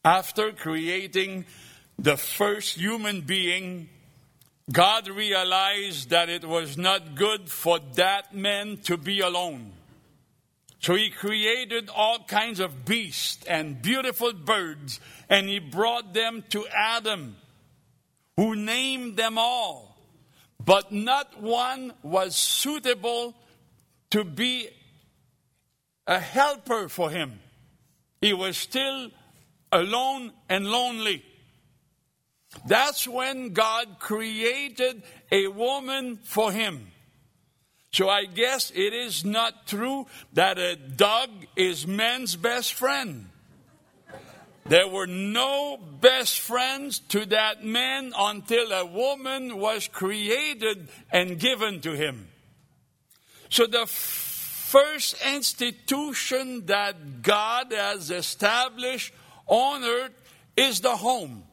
After creating the first human being, God realized that it was not good for that man to be alone. So he created all kinds of beasts and beautiful birds, and he brought them to Adam, who named them all. But not one was suitable to be a helper for him. He was still alone and lonely. That's when God created a woman for him. So I guess it is not true that a dog is man's best friend. There were no best friends to that man until a woman was created and given to him. So the first institution that God has established on earth is the home.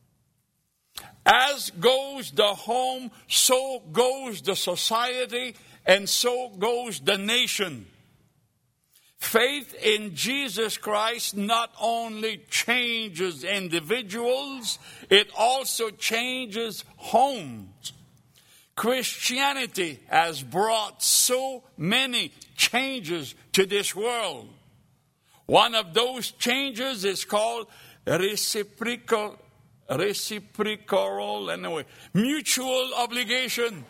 As goes the home, so goes the society, and so goes the nation. Faith in Jesus Christ not only changes individuals, it also changes homes. Christianity has brought so many changes to this world. One of those changes is called mutual obligation.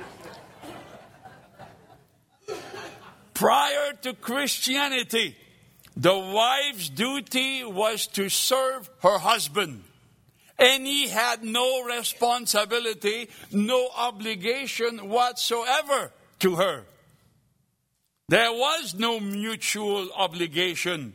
Prior to Christianity, the wife's duty was to serve her husband. And he had no responsibility, no obligation whatsoever to her. There was no mutual obligation.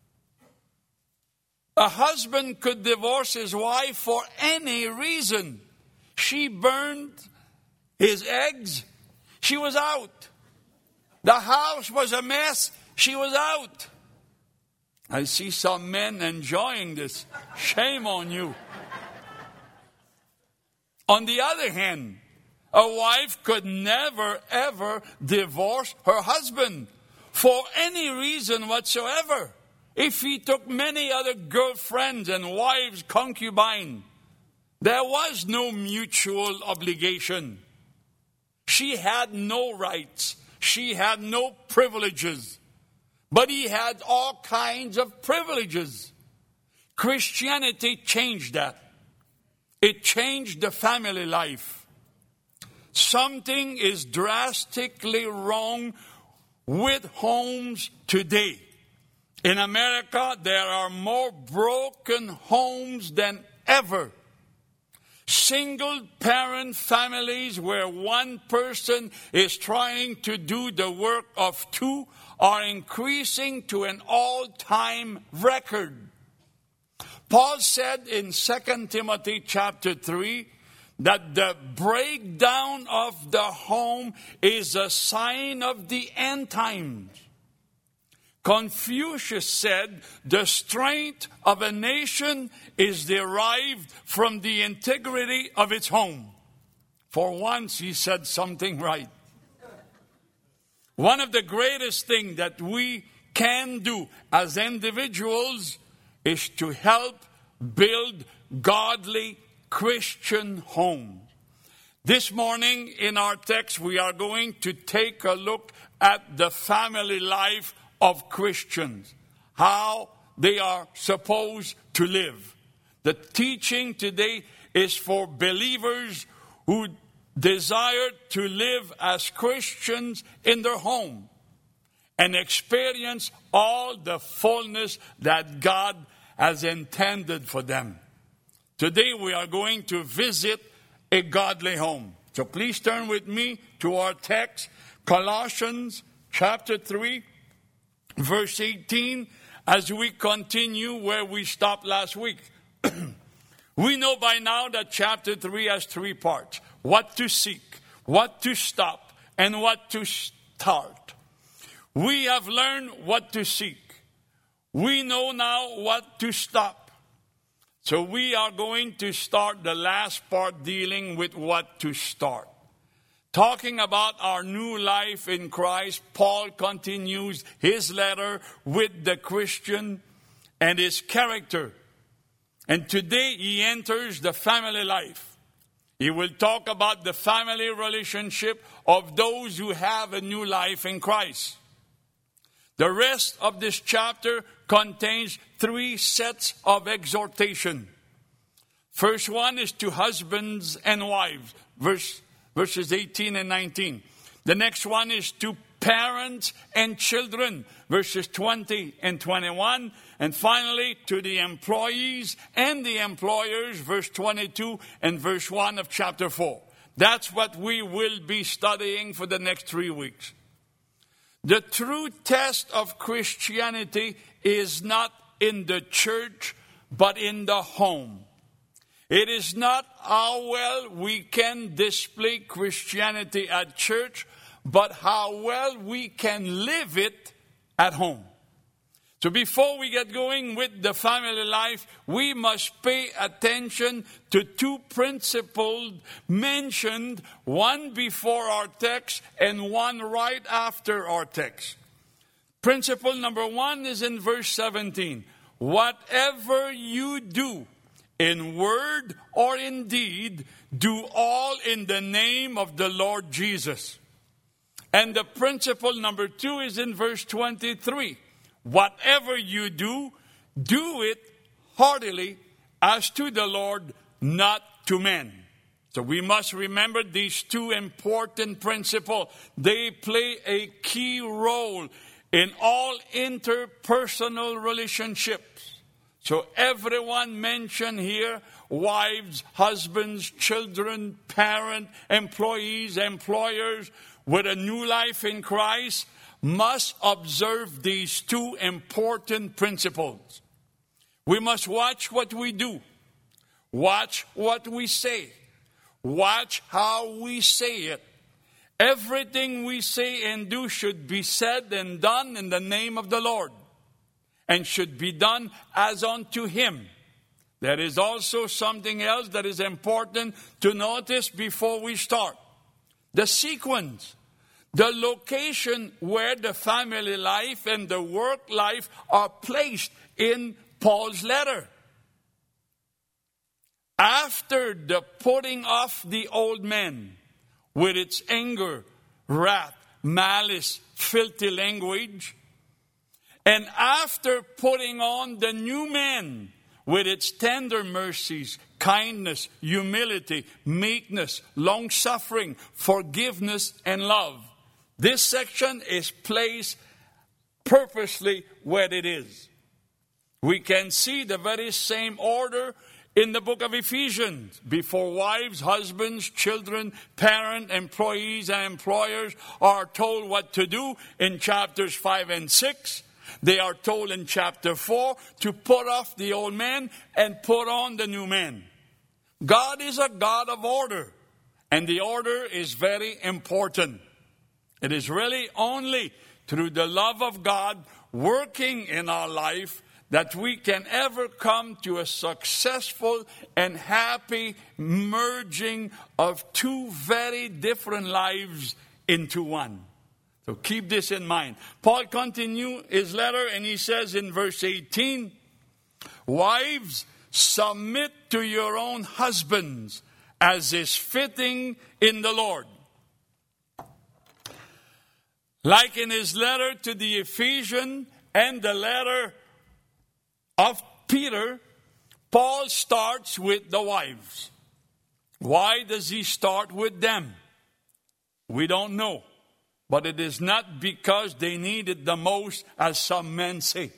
A husband could divorce his wife for any reason. She burned his eggs, she was out. The house was a mess, she was out. I see some men enjoying this. Shame on you. On the other hand, a wife could never, ever divorce her husband for any reason whatsoever. If he took many other girlfriends and wives, concubines, there was no mutual obligation. She had no rights. She had no privileges. But he had all kinds of privileges. Christianity changed that. It changed the family life. Something is drastically wrong with homes today. In America, there are more broken homes than ever. Single-parent families where one person is trying to do the work of two are increasing to an all-time record. Paul said in 2 Timothy chapter 3 that the breakdown of the home is a sign of the end times. Confucius said the strength of a nation is derived from the integrity of its home. For once he said something right. One of the greatest things that we can do as individuals is to help build godly Christian homes. This morning in our text we are going to take a look at the family life of Christians, how they are supposed to live. The teaching today is for believers who desire to live as Christians in their home and experience all the fullness that God has intended for them. Today we are going to visit a godly home. So please turn with me to our text, Colossians chapter 3, verse 18, as we continue where we stopped last week. We know by now that chapter 3 has 3 parts. What to seek, what to stop, and what to start. We have learned what to seek. We know now what to stop. So we are going to start the last part dealing with what to start. Talking about our new life in Christ, Paul continues his letter with the Christian and his character. And today he enters the family life. He will talk about the family relationship of those who have a new life in Christ. The rest of this chapter contains 3 sets of exhortation. First one is to husbands and wives, verses 18 and 19. The next one is to parents and children, verses 20 and 21. And finally, to the employees and the employers, verse 22 and verse 1 of chapter 4. That's what we will be studying for the next 3 weeks. The true test of Christianity is not in the church, but in the home. It is not how well we can display Christianity at church, but how well we can live it at home. So before we get going with the family life, we must pay attention to 2 principles mentioned, one before our text and one right after our text. Principle number 1 is in verse 17. Whatever you do, in word or in deed, do all in the name of the Lord Jesus. And the principle number 2 is in verse 23. Whatever you do, do it heartily as to the Lord, not to men. So we must remember these 2 important principles. They play a key role in all interpersonal relationships. So everyone mentioned here, wives, husbands, children, parents, employees, employers, with a new life in Christ, must observe these 2 important principles. We must watch what we do, watch what we say, watch how we say it. Everything we say and do should be said and done in the name of the Lord, and should be done as unto Him. There is also something else that is important to notice before we start. The sequence. The location where the family life and the work life are placed in Paul's letter. After the putting off the old man with its anger, wrath, malice, filthy language, and after putting on the new man with its tender mercies, kindness, humility, meekness, long-suffering, forgiveness, and love. This section is placed purposely where it is. We can see the very same order in the book of Ephesians. Before wives, husbands, children, parents, employees, and employers are told what to do in chapters 5 and 6. They are told in chapter 4 to put off the old man and put on the new man. God is a God of order, and the order is very important. It is really only through the love of God working in our life that we can ever come to a successful and happy merging of 2 very different lives into one. So keep this in mind. Paul continues his letter and he says in verse 18, wives, submit to your own husbands as is fitting in the Lord. Like in his letter to the Ephesians and the letter of Peter, Paul starts with the wives. Why does he start with them? We don't know. But it is not because they need it the most, as some men say.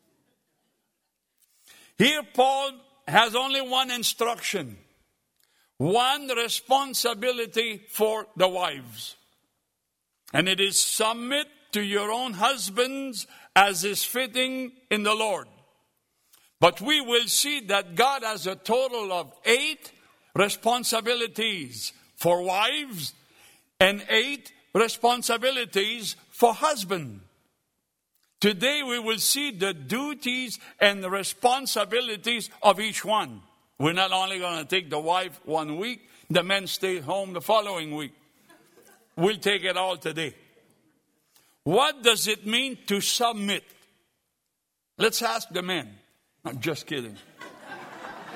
Here Paul has only one instruction, one responsibility for the wives. And it is submit to your own husbands as is fitting in the Lord. But we will see that God has a total of 8 responsibilities for wives and 8 responsibilities for husbands. Today we will see the duties and the responsibilities of each one. We're not only going to take the wife 1 week, the men stay home the following week. We'll take it all today. What does it mean to submit? Let's ask the men. I'm just kidding.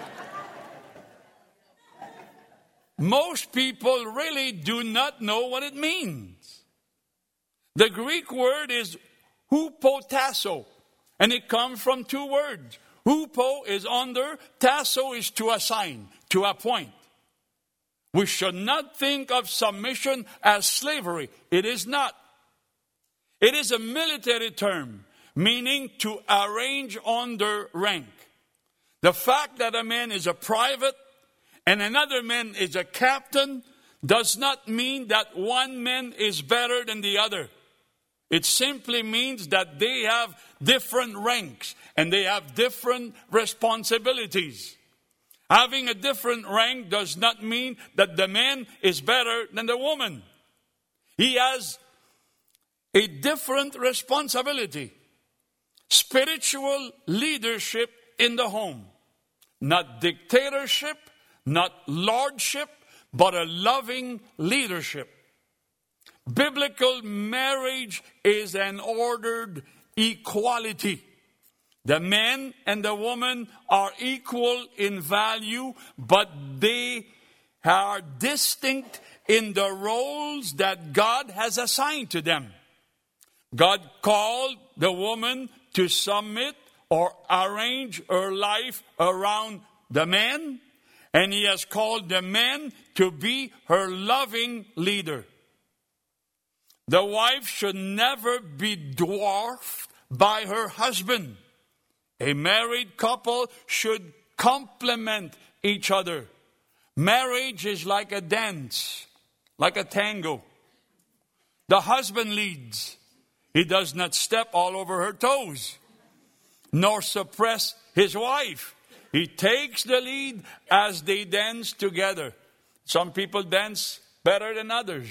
most people really do not know what it means. The Greek word is hupotasso, and it comes from two words. Hupo is under, tasso is to assign, to appoint. We should not think of submission as slavery. It is not. It is a military term, meaning to arrange under rank. The fact that a man is a private and another man is a captain does not mean that one man is better than the other. It simply means that they have different ranks and they have different responsibilities. Having a different rank does not mean that the man is better than the woman. He has a different responsibility. Spiritual leadership in the home. Not dictatorship, not lordship, but a loving leadership. Biblical marriage is an ordered equality. The man and the woman are equal in value, but they are distinct in the roles that God has assigned to them. God called the woman to submit or arrange her life around the man, and He has called the man to be her loving leader. The wife should never be dwarfed by her husband. A married couple should complement each other. Marriage is like a dance, like a tango. The husband leads. He does not step all over her toes, nor suppress his wife. He takes the lead as they dance together. Some people dance better than others.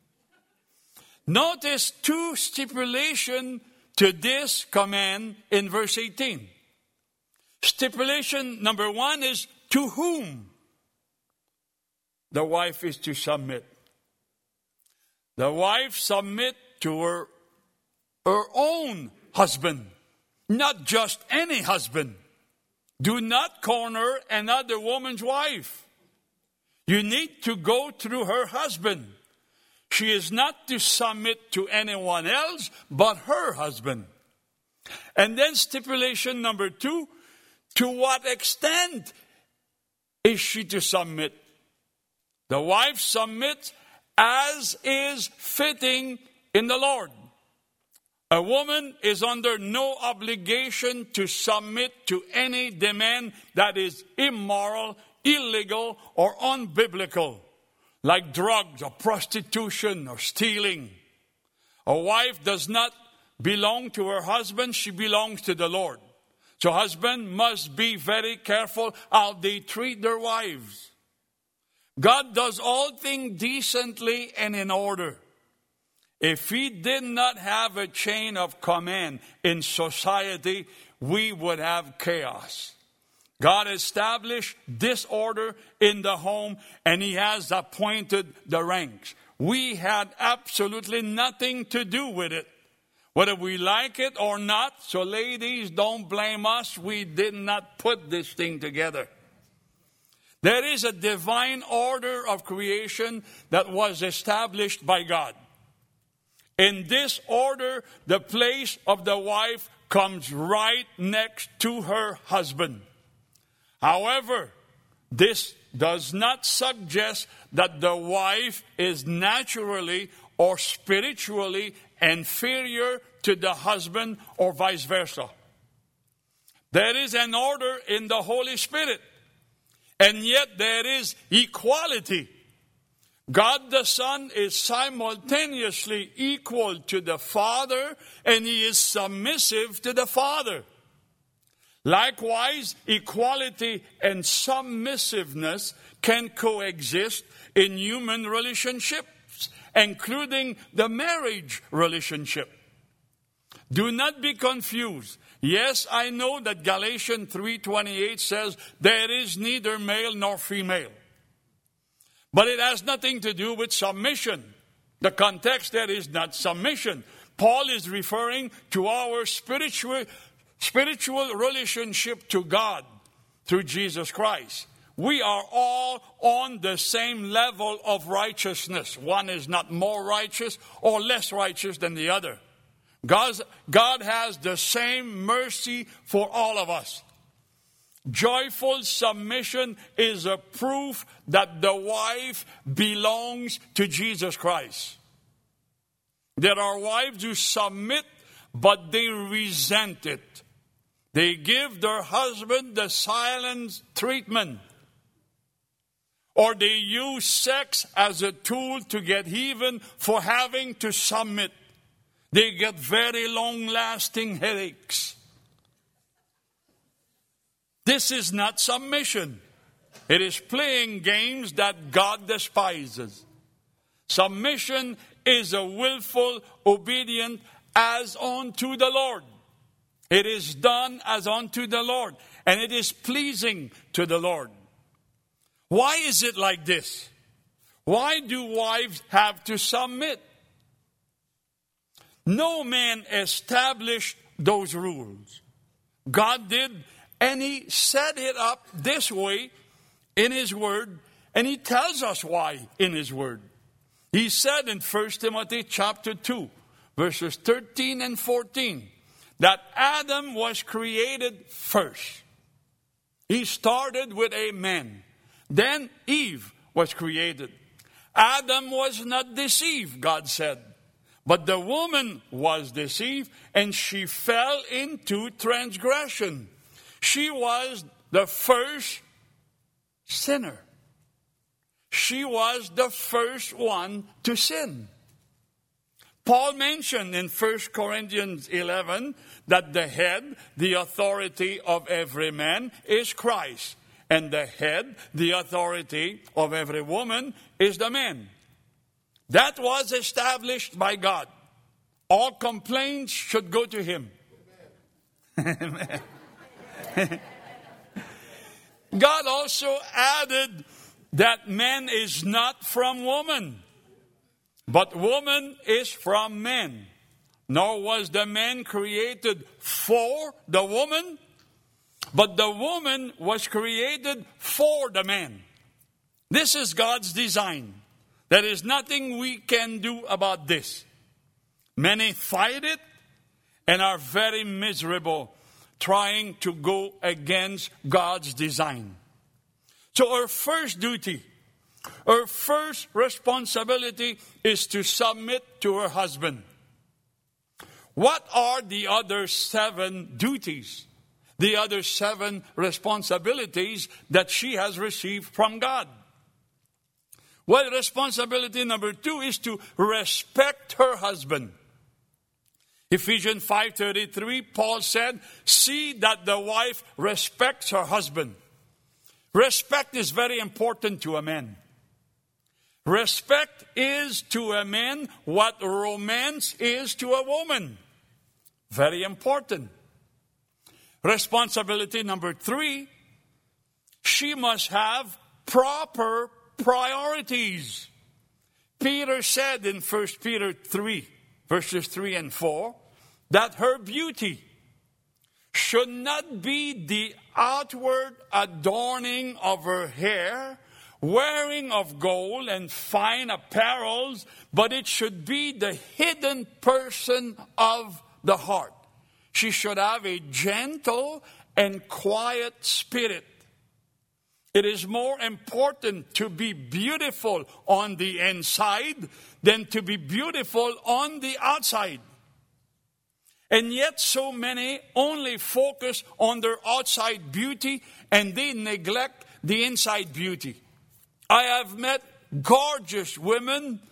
Notice two stipulations to this command in verse 18. Stipulation number 1 is to whom the wife is to submit. The wife submit to her own husband, not just any husband. Do not corner another woman's wife. You need to go through her husband. She is not to submit to anyone else but her husband. And then stipulation number 2, to what extent is she to submit? The wife submits as is fitting in the Lord. A woman is under no obligation to submit to any demand that is immoral, illegal, or unbiblical, like drugs or prostitution or stealing. A wife does not belong to her husband, she belongs to the Lord. So husband must be very careful how they treat their wives. God does all things decently and in order. If He did not have a chain of command in society, we would have chaos. God established this order in the home, and He has appointed the ranks. We had absolutely nothing to do with it, whether we like it or not. So ladies, don't blame us. We did not put this thing together. There is a divine order of creation that was established by God. In this order, the place of the wife comes right next to her husband. However, this does not suggest that the wife is naturally or spiritually inferior to the husband or vice versa. There is an order in the Holy Spirit, and yet there is equality. God the Son is simultaneously equal to the Father, and He is submissive to the Father. Likewise, equality and submissiveness can coexist in human relationships, including the marriage relationship. Do not be confused. Yes, I know that Galatians 3:28 says there is neither male nor female. But it has nothing to do with submission. The context there is not submission. Paul is referring to our spiritual relationship to God through Jesus Christ. we are all on the same level of righteousness. One is not more righteous or less righteous than the other. God has the same mercy for all of us. Joyful submission is a proof that the wife belongs to Jesus Christ. There are wives who submit, but they resent it. They give their husband the silent treatment. Or they use sex as a tool to get even for having to submit. They get very long-lasting headaches. This is not submission. It is playing games that God despises. Submission is a willful obedience as unto the Lord. It is done as unto the Lord, and it is pleasing to the Lord. Why is it like this? Why do wives have to submit? No man established those rules. God did, and He set it up this way in His Word, and He tells us why in His Word. He said in 1 Timothy chapter 2, verses 13 and 14, that Adam was created first. He started with a man. Then Eve was created. Adam was not deceived, God said. But the woman was deceived, and she fell into transgression. She was the first sinner. She was the first one to sin. Paul mentioned in 1 Corinthians 11 that the head, the authority of every man, is Christ. And the head, the authority of every woman, is the man. That was established by God. All complaints should go to Him. Amen. God also added that man is not from woman, but woman is from man. Nor was the man created for the woman, but the woman was created for the man. This is God's design. There is nothing we can do about this. Many fight it and are very miserable trying to go against God's design. So our first duty, our first responsibility is to submit to her husband. What are the other 7 duties? The other 7 responsibilities that she has received from God? Well, responsibility number 2 is to respect her husband. Ephesians 5:33, Paul said, see that the wife respects her husband. Respect is very important to a man. Respect is to a man what romance is to a woman. Very important. Responsibility number 3, she must have proper priorities. Peter said in 1 Peter 3, verses 3 and 4, that her beauty should not be the outward adorning of her hair, wearing of gold and fine apparels, but it should be the hidden person of the heart. She should have a gentle and quiet spirit. It is more important to be beautiful on the inside than to be beautiful on the outside. And yet so many only focus on their outside beauty and they neglect the inside beauty. I have met gorgeous women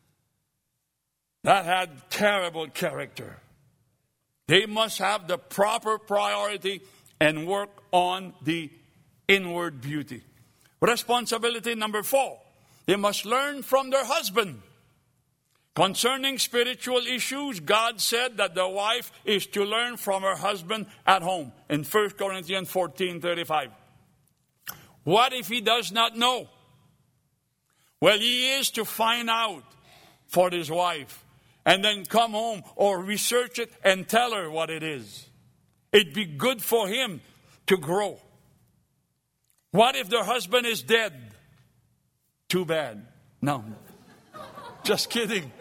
that had terrible character. They must have the proper priority and work on the inward beauty. Responsibility number 4, they must learn from their husband. Concerning spiritual issues, God said that the wife is to learn from her husband at home in 1 Corinthians 14:35. What if he does not know? Well, he is to find out for his wife and then come home or research it and tell her what it is. It'd be good for him to grow. What if their husband is dead? Too bad. No. Just kidding.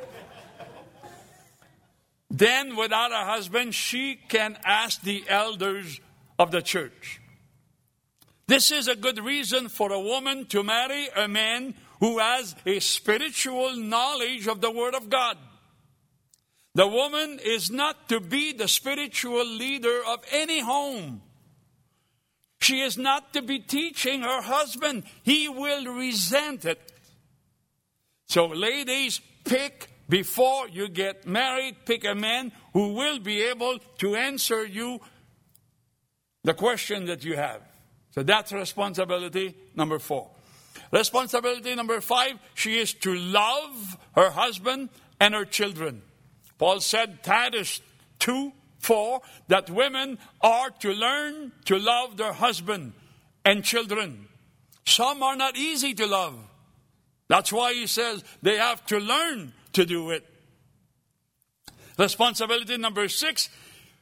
Then, without a husband, she can ask the elders of the church. This is a good reason for a woman to marry a man who has a spiritual knowledge of the Word of God. The woman is not to be the spiritual leader of any home. She is not to be teaching her husband. He will resent it. So ladies, before you get married, pick a man who will be able to answer you the question that you have. So that's responsibility number 4. Responsibility number 5, she is to love her husband and her children. Paul said, Titus 2:4, that women are to learn to love their husband and children. Some are not easy to love. That's why he says they have to learn to do it. Responsibility number 6,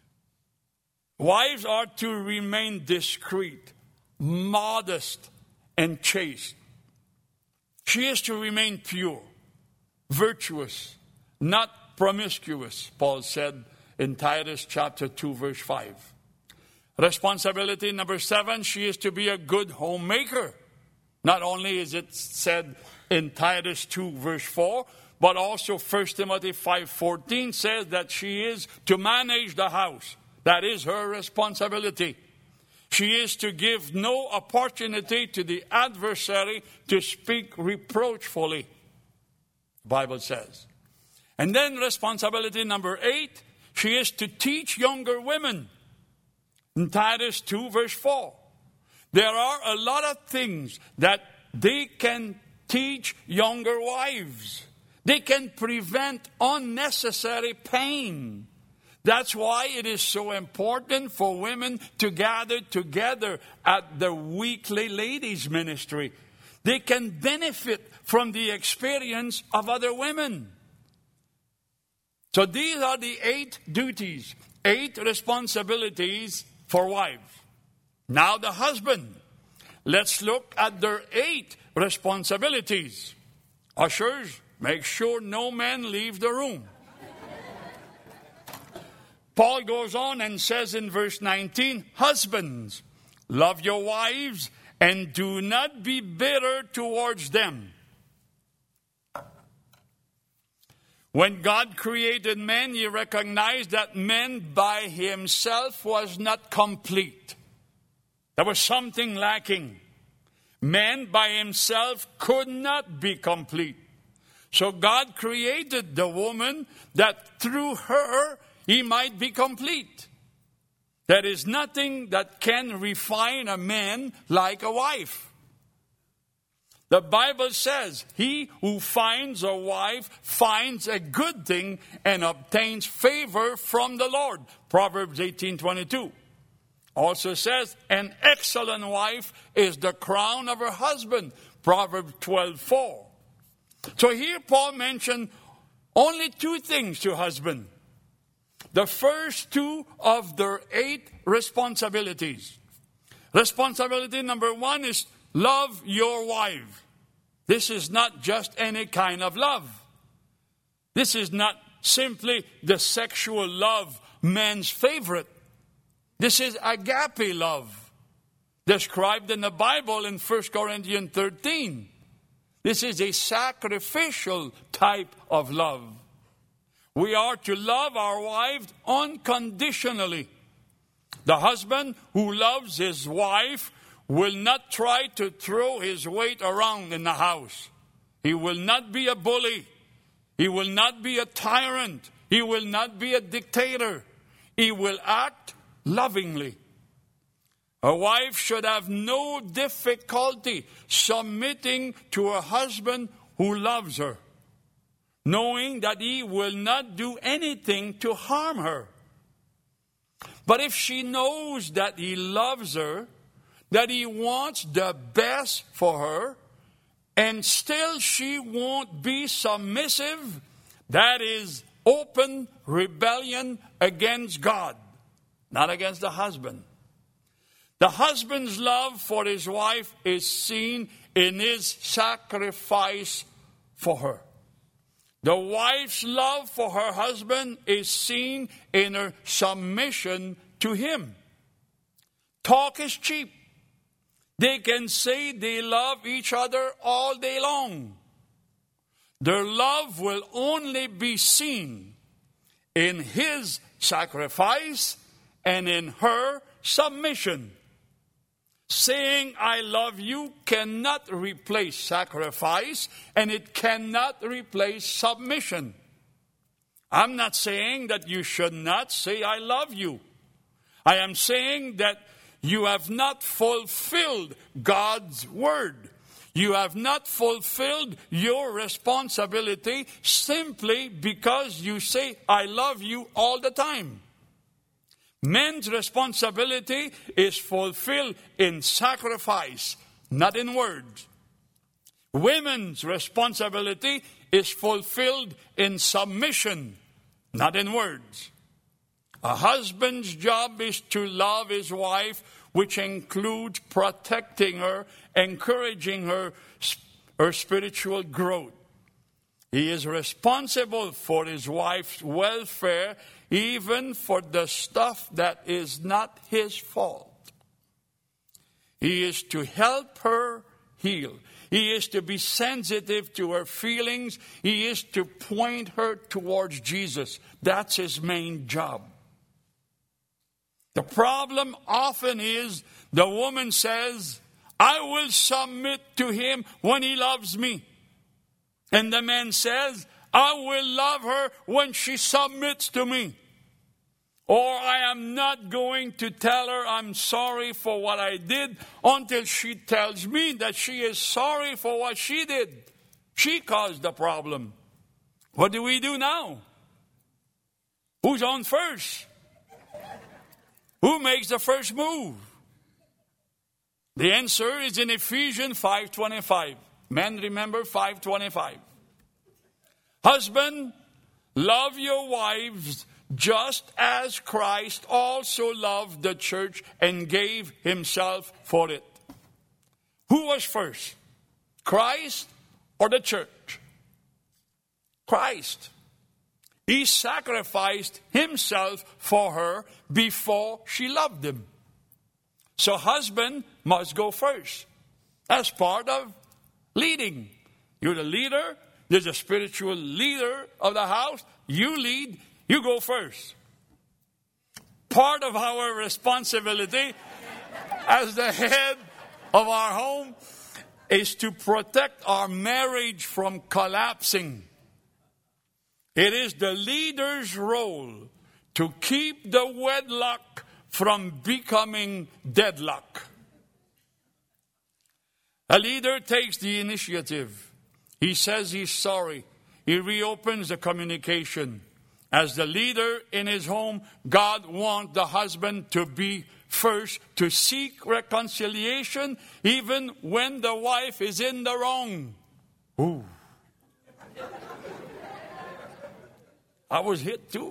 wives are to remain discreet, modest, and chaste. She is to remain pure, virtuous, not promiscuous, Paul said in Titus chapter 2, verse 5. Responsibility number 7, she is to be a good homemaker. Not only is it said in Titus 2, verse 4, but also 1 Timothy 5:14 says that she is to manage the house. That is her responsibility. She is to give no opportunity to the adversary to speak reproachfully, the Bible says. And then responsibility number 8, she is to teach younger women. In Titus 2, verse 4. There are a lot of things that they can teach younger wives. They can prevent unnecessary pain. That's why it is so important for women to gather together at the weekly ladies' ministry. They can benefit from the experience of other women. So these are the 8 duties, 8 responsibilities for wives. Now the husband. Let's look at their 8 responsibilities. Ushers, make sure no man leave the room. Paul goes on and says in verse 19, husbands, love your wives and do not be bitter towards them. When God created man, he recognized that man by himself was not complete. There was something lacking. Man by himself could not be complete. So God created the woman that through her he might be complete. There is nothing that can refine a man like a wife. The Bible says, he who finds a wife finds a good thing and obtains favor from the Lord. Proverbs 18:22. Also says, an excellent wife is the crown of her husband. Proverbs 12:4. So here Paul mentioned only 2 things to husband. The first 2 of their 8 responsibilities. Responsibility number 1 is love your wife. This is not just any kind of love. This is not simply the sexual love, man's favorite. This is agape love, described in the Bible in 1 Corinthians 13. This is a sacrificial type of love. We are to love our wives unconditionally. The husband who loves his wife will not try to throw his weight around in the house. He will not be a bully. He will not be a tyrant. He will not be a dictator. He will act lovingly. A wife should have no difficulty submitting to a husband who loves her, knowing that he will not do anything to harm her. But if she knows that he loves her, that he wants the best for her, and still she won't be submissive, that is open rebellion against God, not against the husband. The husband's love for his wife is seen in his sacrifice for her. The wife's love for her husband is seen in her submission to him. Talk is cheap. They can say they love each other all day long. Their love will only be seen in his sacrifice and in her submission. Saying I love you cannot replace sacrifice, and it cannot replace submission. I'm not saying that you should not say I love you. I am saying that you have not fulfilled God's word. You have not fulfilled your responsibility simply because you say I love you all the time. Men's responsibility is fulfilled in sacrifice, not in words. Women's responsibility is fulfilled in submission, not in words. A husband's job is to love his wife, which includes protecting her, encouraging her spiritual growth. He is responsible for his wife's welfare, even for the stuff that is not his fault. He is to help her heal. He is to be sensitive to her feelings. He is to point her towards Jesus. That's his main job. The problem often is the woman says, I will submit to him when he loves me. And the man says, I will love her when she submits to me. Or I am not going to tell her I'm sorry for what I did until she tells me that she is sorry for what she did. She caused the problem. What do we do now? Who's on first? Who makes the first move? The answer is in Ephesians 5:25. Men, remember 5:25. Husband, love your wives just as Christ also loved the church and gave himself for it. Who was first? Christ or the church? Christ. He sacrificed himself for her before she loved him. So husband must go first. That's part of leading. You're the leader. There's a spiritual leader of the house. You lead. You go first. Part of our responsibility as the head of our home is to protect our marriage from collapsing. It is the leader's role to keep the wedlock from becoming deadlock. A leader takes the initiative. He says he's sorry. He reopens the communication. As the leader in his home, God wants the husband to be first, to seek reconciliation, even when the wife is in the wrong. Ooh. I was hit too.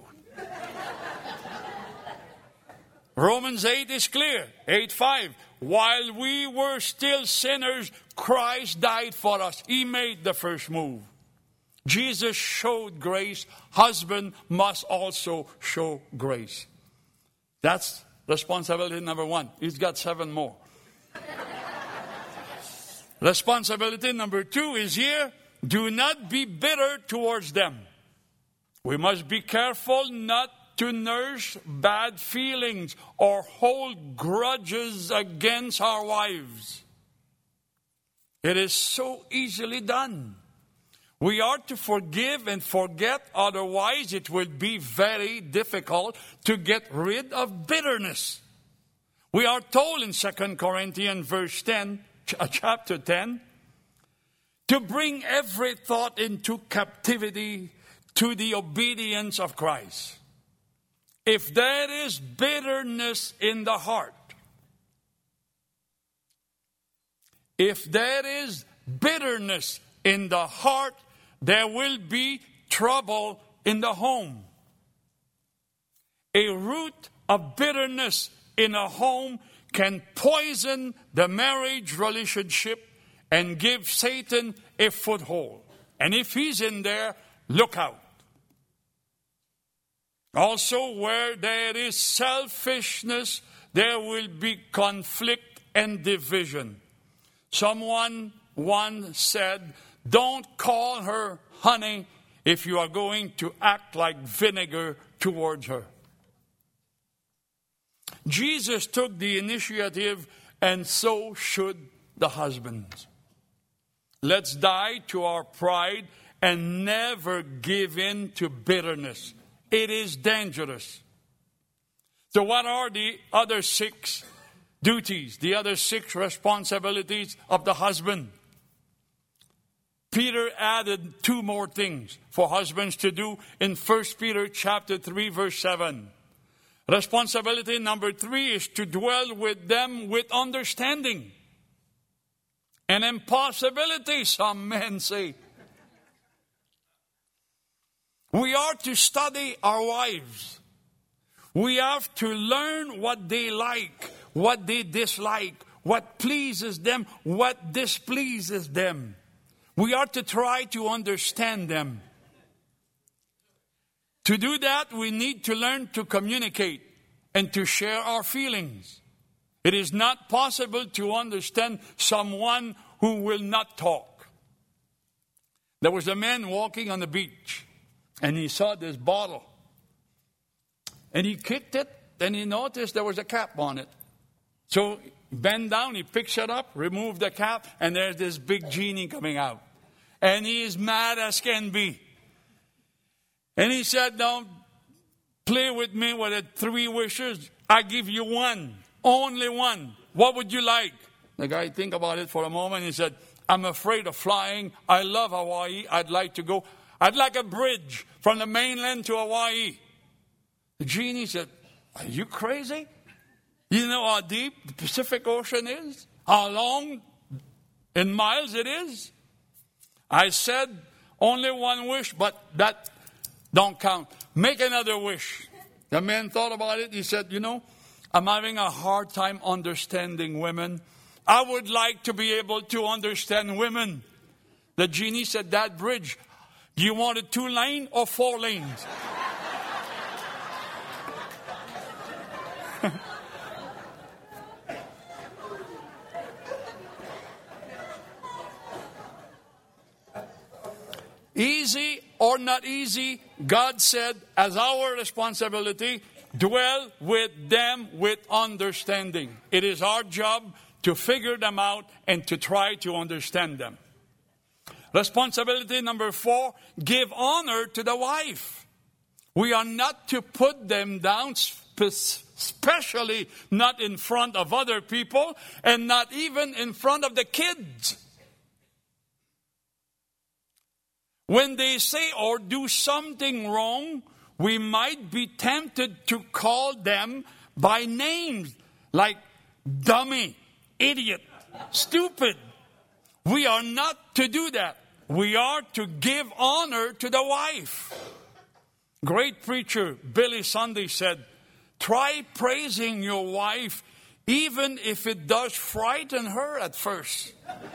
Romans 8 is clear. 8:5. While we were still sinners, Christ died for us. He made the first move. Jesus showed grace. Husband must also show grace. That's responsibility number 1. He's got 7 more. Responsibility number 2 is here. Do not be bitter towards them. We must be careful not to nurse bad feelings or hold grudges against our wives. It is so easily done. We are to forgive and forget, otherwise it will be very difficult to get rid of bitterness. We are told in 2 Corinthians chapter 10, to bring every thought into captivity to the obedience of Christ. If there is bitterness in the heart, there will be trouble in the home. A root of bitterness in a home can poison the marriage relationship and give Satan a foothold. And if he's in there, look out. Also, where there is selfishness, there will be conflict and division. Someone once said, don't call her honey if you are going to act like vinegar towards her. Jesus took the initiative, and so should the husbands. Let's die to our pride and never give in to bitterness. It is dangerous. So what are the other 6 duties, the other 6 responsibilities of the husband? Peter added 2 more things for husbands to do in 1 Peter chapter 3, verse 7. Responsibility number 3 is to dwell with them with understanding. An impossibility, some men say. We are to study our wives. We have to learn what they like, what they dislike, what pleases them, what displeases them. We are to try to understand them. To do that, we need to learn to communicate and to share our feelings. It is not possible to understand someone who will not talk. There was a man walking on the beach, and he saw this bottle. And he kicked it, and he noticed there was a cap on it. So he bent down, he picks it up, removed the cap, and there's this big genie coming out. And he is mad as can be. And he said, don't play with me with the 3 wishes. I give you 1, only 1. What would you like? The guy think about it for a moment. He said, I'm afraid of flying. I love Hawaii. I'd like to go. I'd like a bridge from the mainland to Hawaii. The genie said, are you crazy? You know how deep the Pacific Ocean is? How long in miles it is? I said, only 1 wish, but that don't count. Make another wish. The man thought about it. He said, I'm having a hard time understanding women. I would like to be able to understand women. The genie said, that bridge, do you want it 2 lane or 4 lanes? Easy or not easy, God said, as our responsibility, dwell with them with understanding. It is our job to figure them out and to try to understand them. Responsibility number 4, give honor to the wife. We are not to put them down, especially not in front of other people and not even in front of the kids. When they say or do something wrong, we might be tempted to call them by names like dummy, idiot, stupid. We are not to do that. We are to give honor to the wife. Great preacher Billy Sunday said, try praising your wife even if it does frighten her at first.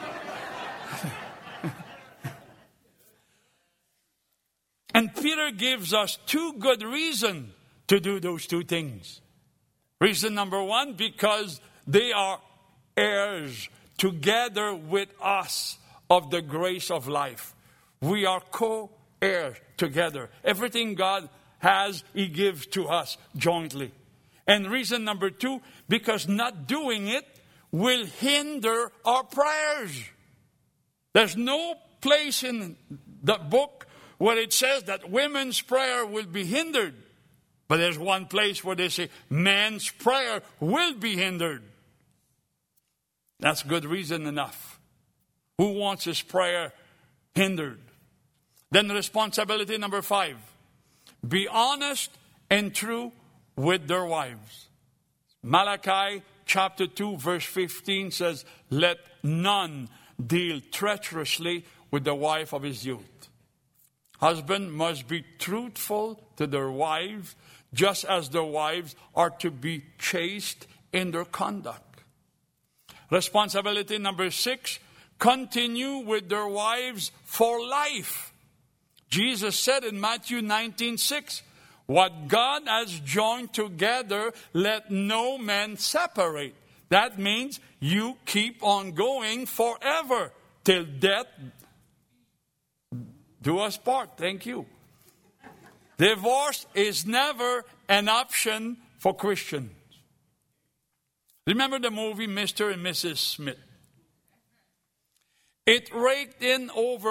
And Peter gives us 2 good reasons to do those 2 things. Reason number 1, because they are heirs together with us of the grace of life. We are co-heirs together. Everything God has, He gives to us jointly. And reason number 2, because not doing it will hinder our prayers. There's no place in the book where it says that women's prayer will be hindered. But there's one place where they say man's prayer will be hindered. That's good reason enough. Who wants his prayer hindered? Then responsibility number 5. Be honest and true with their wives. Malachi chapter 2 verse 15 says, let none deal treacherously with the wife of his youth. Husband must be truthful to their wives, just as their wives are to be chaste in their conduct. Responsibility number 6, continue with their wives for life. Jesus said in Matthew 19:6, what God has joined together, let no man separate. That means you keep on going forever till death do us part. Thank you. Divorce is never an option for Christians. Remember the movie Mr. and Mrs. Smith? It raked in over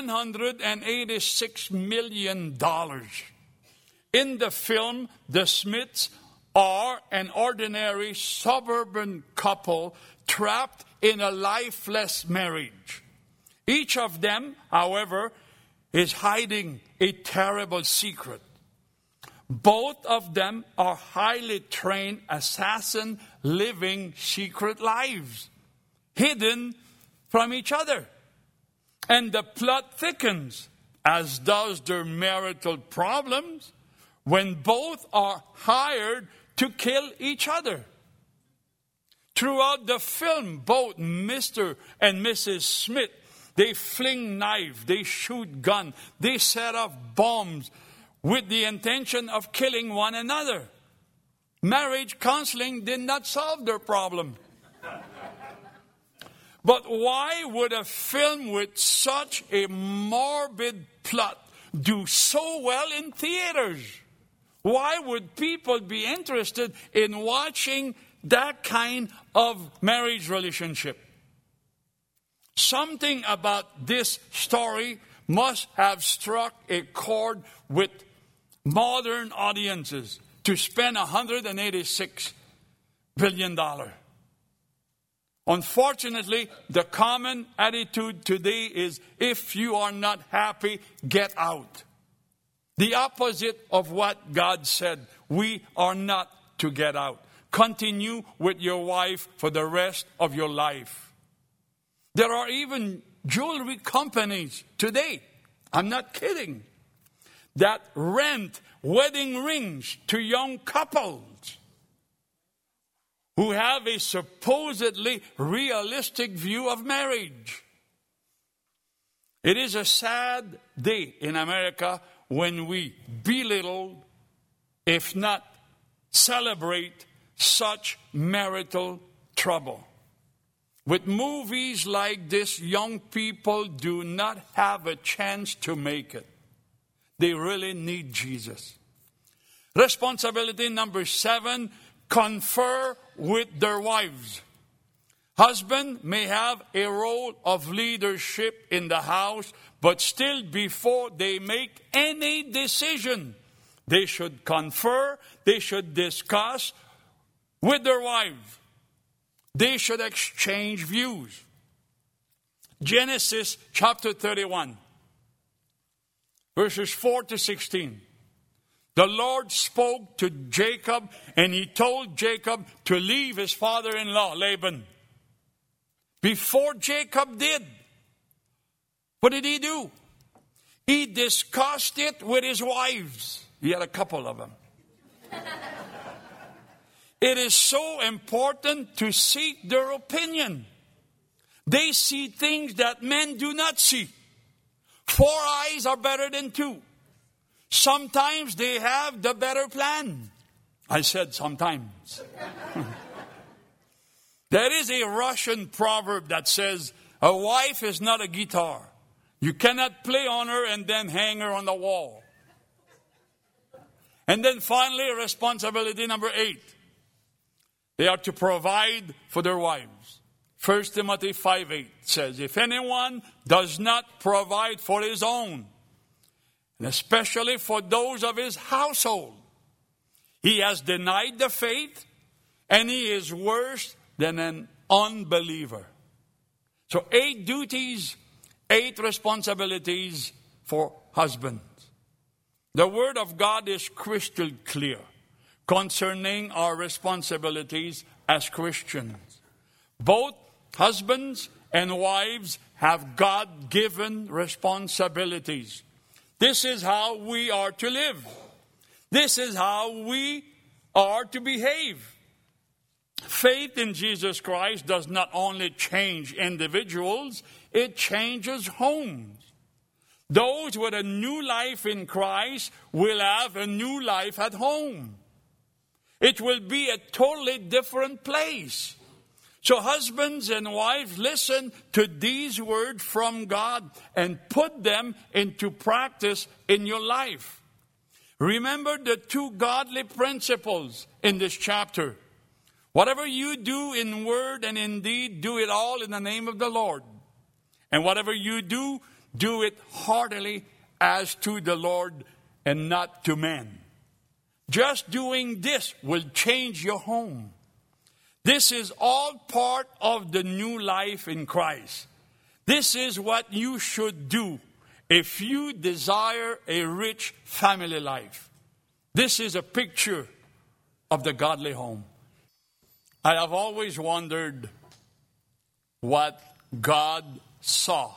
$186 million. In the film, the Smiths are an ordinary suburban couple trapped in a lifeless marriage. Each of them, however, is hiding a terrible secret. Both of them are highly trained assassins living secret lives, hidden from each other. And the plot thickens, as does their marital problems, when both are hired to kill each other. Throughout the film, both Mr. and Mrs. Smith, they fling knives, they shoot guns, they set off bombs with the intention of killing one another. Marriage counseling did not solve their problem. But why would a film with such a morbid plot do so well in theaters? Why would people be interested in watching that kind of marriage relationship? Something about this story must have struck a chord with modern audiences to spend $186 billion. Unfortunately, the common attitude today is, if you are not happy, get out. The opposite of what God said. We are not to get out. Continue with your wife for the rest of your life. There are even jewelry companies today, I'm not kidding, that rent wedding rings to young couples who have a supposedly realistic view of marriage. It is a sad day in America when we belittle, if not celebrate, such marital trouble. With movies like this, young people do not have a chance to make it. They really need Jesus. Responsibility number 7, confer with their wives. Husband may have a role of leadership in the house, but still before they make any decision, they should confer, they should discuss with their wives. They should exchange views. Genesis chapter 31, verses 4 to 16. The Lord spoke to Jacob, and he told Jacob to leave his father-in-law, Laban. Before Jacob did, what did he do? He discussed it with his wives. He had a couple of them. It is so important to seek their opinion. They see things that men do not see. 4 eyes are better than 2. Sometimes they have the better plan. I said sometimes. There is a Russian proverb that says, a wife is not a guitar. You cannot play on her and then hang her on the wall. And then finally, responsibility number 8. They are to provide for their wives. 1 Timothy 5:8 says, if anyone does not provide for his own, and especially for those of his household, he has denied the faith, and he is worse than an unbeliever. So 8 duties, 8 responsibilities for husbands. The Word of God is crystal clear concerning our responsibilities as Christians. Both husbands and wives have God-given responsibilities. This is how we are to live. This is how we are to behave. Faith in Jesus Christ does not only change individuals, it changes homes. Those with a new life in Christ will have a new life at home. It will be a totally different place. So husbands and wives, listen to these words from God and put them into practice in your life. Remember the two godly principles in this chapter. Whatever you do in word and in deed, do it all in the name of the Lord. And whatever you do, do it heartily as to the Lord and not to men. Just doing this will change your home. This is all part of the new life in Christ. This is what you should do if you desire a rich family life. This is a picture of the godly home. I have always wondered what God saw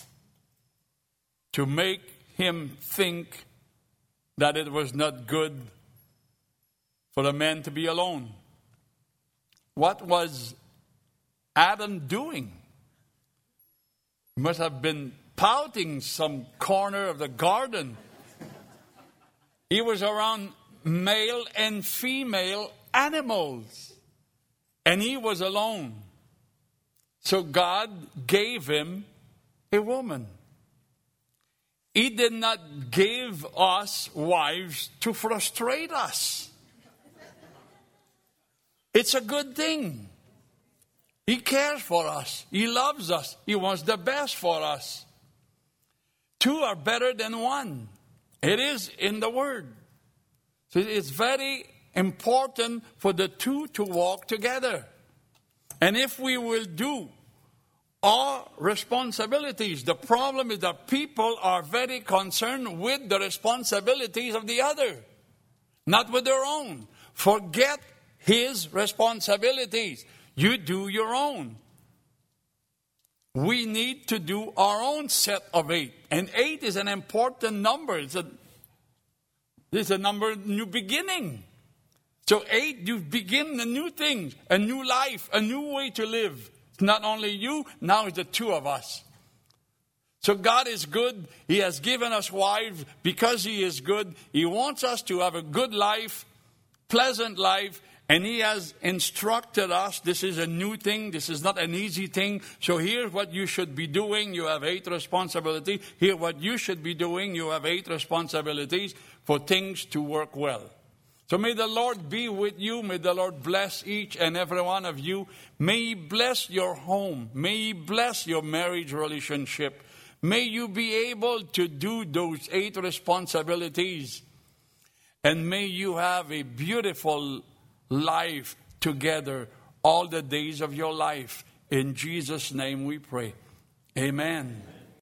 to make him think that it was not good for a man to be alone. What was Adam doing? He must have been pouting some corner of the garden. He was around male and female animals, and he was alone. So God gave him a woman. He did not give us wives to frustrate us. It's a good thing. He cares for us. He loves us. He wants the best for us. Two are better than one. It is in the Word. So it's very important for the two to walk together. And if we will do our responsibilities, the problem is that people are very concerned with the responsibilities of the other, not with their own. Forget his responsibilities. You do your own. We need to do our own set of 8. And 8 is an important number. It's a number, new beginning. So 8, you begin a new thing, a new life, a new way to live. It's not only you, now it's the two of us. So God is good. He has given us wives because He is good. He wants us to have a good life, pleasant life, and He has instructed us. This is a new thing. This is not an easy thing. So here's what you should be doing. You have 8 responsibilities. Here's what you should be doing. You have 8 responsibilities for things to work well. So may the Lord be with you. May the Lord bless each and every one of you. May He bless your home. May He bless your marriage relationship. May you be able to do those 8 responsibilities. And may you have a beautiful life together all the days of your life. In Jesus' name we pray. Amen.